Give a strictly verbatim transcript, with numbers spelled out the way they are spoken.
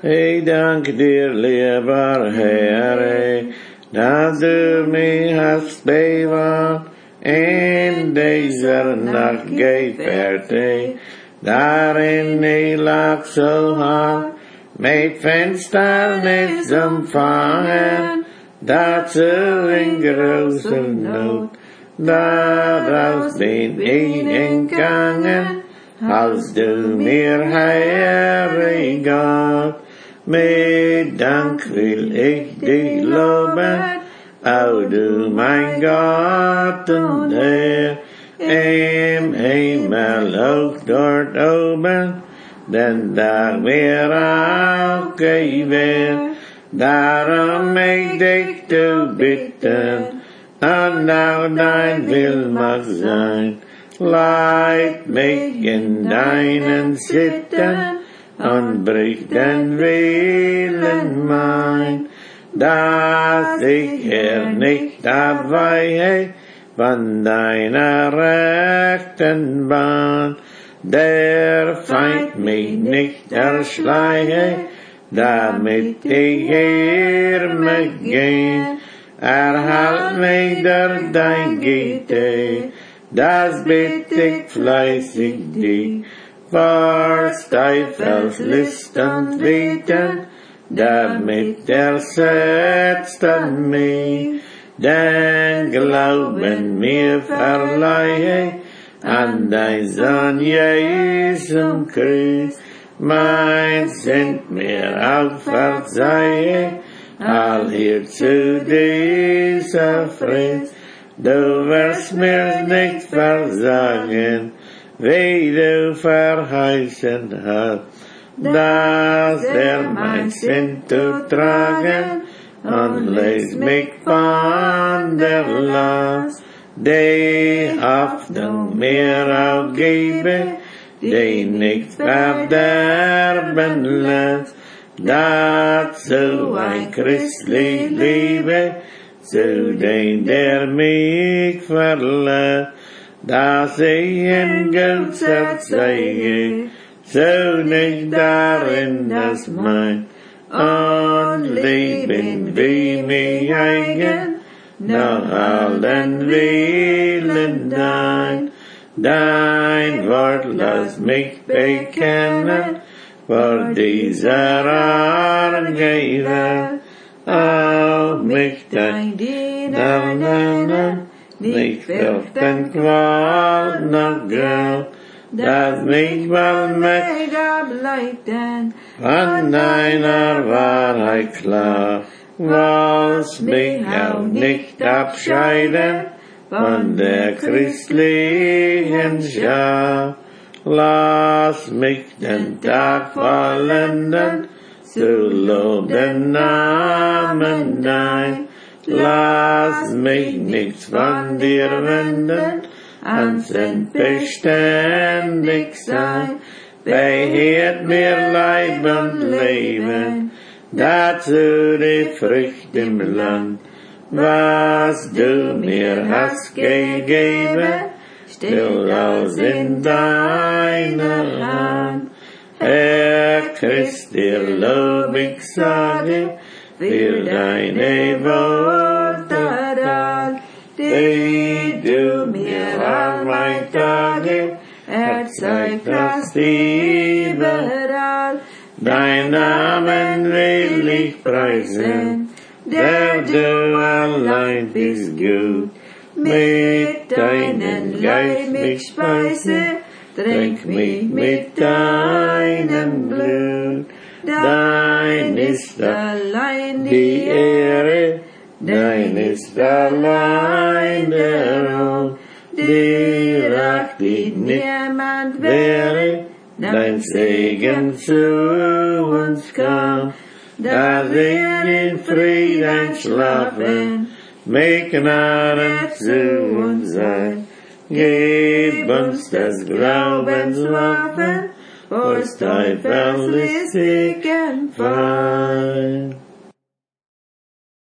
Ich danke dir, lieber Herr, dass du mich hast bewahrt in dieser Nacht gefertigt, darin ich lag so hart, mit Fenster nichts umfangen, dazu in großer Not. Daraus bin ich entgangen, als du mir heilig Gott. Mit Dank will ich dich loben, o du mein Gott und Herr, im Himmel hoch dort oben, denn da mir auch gewährt, darum ich dich zu bitten, und auch dein Will mag sein. Leit mich in deinen Sitten und brich den Willen mein, dass ich hier nicht abweiche von deiner rechten Bahn, der Feind mich nicht erschleiche, damit ich hier mitgehe. Erhalt mich durch dein Güte, das bitt ich fleißig dich, vor Teufels List und Witten, damit er setzt an mich, den Glauben mir verleihe, an dein Sohn Jesu Christ, mein Sünd mir auch verzeihe, all hier zu dieser Frist, du wirst mir nicht versagen, wie du verheißen hast, dass er mein Sünd zu tragen und lässt mich von der Last, die Hoffnung mir auch gebe, die nicht verderben lässt. Dazu ein christlich Liebe, zu dem der mich verlässt, dass ich ihm Gott zeige, so nicht darin das mein und Leben wie mich eigen, nach allen Willen dein. Dein Wort lass mich bekennen, vor dieser Argewehr, auch mich dein Diener nennen, nicht fürchten Qual noch Geld, dass mich allmächtig ableiten, von deiner Wahrheit klar, was mich auch nicht abscheiden, von der christlichen Schar. Lass mich den Tag vollenden, zu loben Namen dein. Lass mich nichts von dir wenden, ans beständig sein. Behielt mir Leib und Leben, dazu die Frucht im Land, was du mir hast gegeben, still aus in deiner Hand. Herr Christ, dir Lob ich sage, für deine Worte, die du mir all mein Tage erzeigt hast überall. Dein Namen will ich preisen, der du allein bist gut. Mit deinem Geist mich speise, trink mich mit deinem Blut. Dein ist allein die Ehre, dein ist allein der Ruhm. Dir ach die niemand wäre, dein Segen zu uns kam, dass wir in Frieden schlafen, mit Gnade zu uns sein. Gib uns das Glaubenswaffen, vor Teufels listigen Feind.